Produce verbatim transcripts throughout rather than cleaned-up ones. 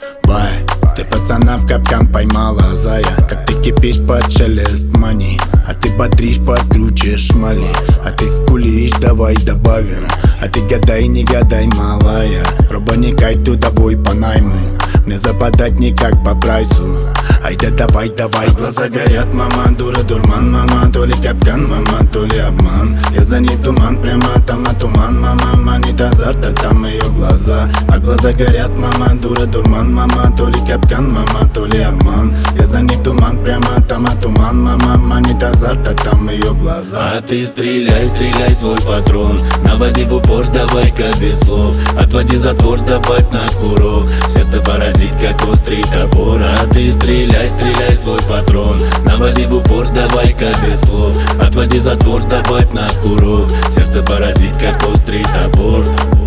Бай, ты пацана в капкан поймала, зая. Как ты кипишь под шелест мани, а ты бодришь, подкручишь шмали. А ты скулишь, давай добавим. А ты гадай, не гадай, малая. Роба не кай тудовой по найму. Мне западать никак по прайсу. Ай да давай, давай. Глаза горят, мама, дура, дурман, мама. То ли капкан, мама, то ли обман. Я за ней туман, прямо там на туман, мама. Манит азарта, там ее глаза. А глаза горят, мама, дура, дурман, мама. То ли капкан, мама, то ли обман. Я за ней туман, прямо там на туман, мама. Манит азарта, там ее глаза. А ты стреляй, стреляй свой патрон. Наводи в упор, давай-ка без слов. Отводи затвор, добавь на курок. Сердце поразит, как острый топор. А ты стреляй, стреляй свой патрон. Наводи в упор, давай-ка без слов. Отводи затвор, добавь на курок. Сердце поразит, как острый топор.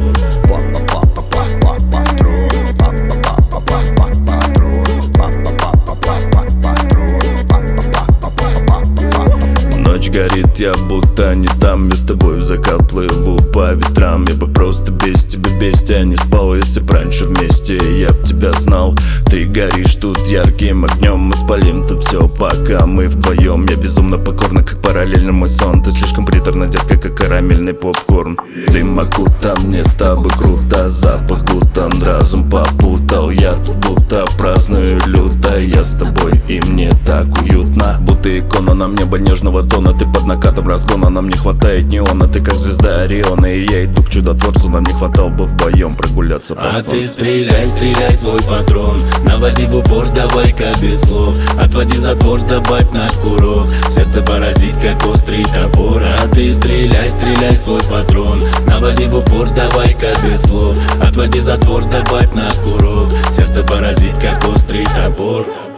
Ночь горит, я будто не там. Я с тобой в закат плыву по ветрам. Я бы просто без тебя, без тебя не спал. Если б раньше вместе я б тебя знал. Ты горишь тут ярким огнем. Мы спалим тут все, пока мы вдвоем. Я безумно покорна, как параллельно мой сон. Ты слишком приторна, детка, как карамельный попкорн. Дым окутан, мне с тобой круто. Запах гутан, разум попутал. Я тут будто праздную люто. Я с тобой, и мне так уютно. Будто икона нам неба нежного тона. Ты под накатом разгона, нам не хватает неона. Ты как звезда Ориона, и я иду к чудотворцу. Нам не хватало бы вдвоем прогуляться по А солнцу. ты стреляй, стреляй свой патрон. Наводи в упор, давай-ка без слов. Отводи затвор, добавь на курок. Сердце поразит, как острый топор. А ты стреляй, стреляй свой патрон. Наводи в упор, давай-ка без слов. Отводи затвор, добавь на курок. Сердце поразит, как острый топор.